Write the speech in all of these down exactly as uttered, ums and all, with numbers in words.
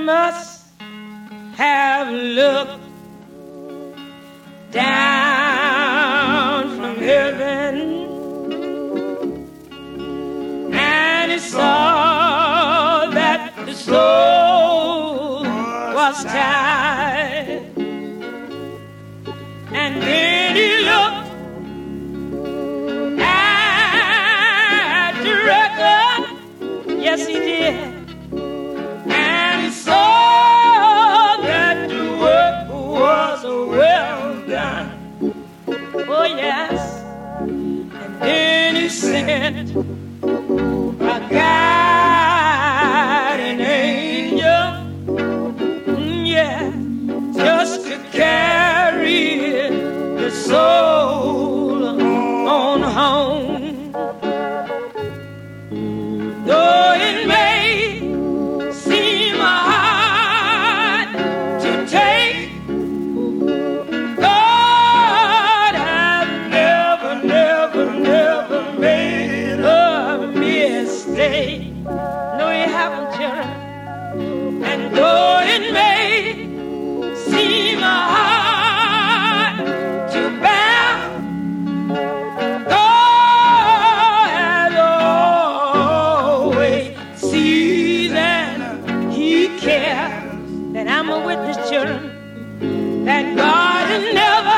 must have looked down from heaven, and he saw that the soul was tired, and then he looked at the record, yes he did, and he saw that the work was well done. Oh yes, and then he sent a guiding angel, mm, yeah, just to carry the soul on home. Though it may seem hard to take, God has never, never, never made a mistake. No, he haven't, children. And though it may seem hard to bear, God has always sees and he cares. That I'm a witness, children, that God has never,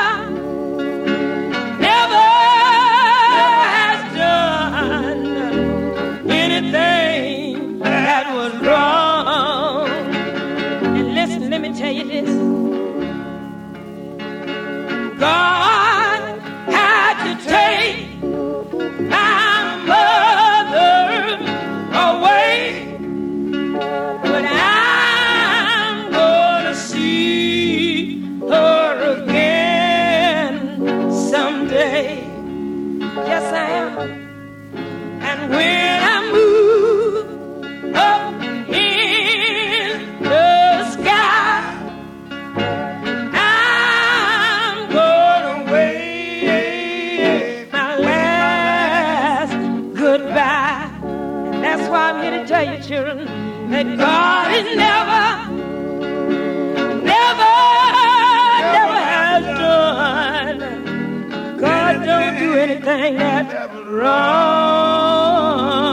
never has done anything that was wrong. And listen, let me tell you this. God had to take my mother away, but I'm gonna see her again someday. Yes, I am. And when I move up in the sky, I'm gonna wave my last goodbye. And that's why I'm here to tell you, children, that God is never, never, never has done. God don't do anything that's wrong.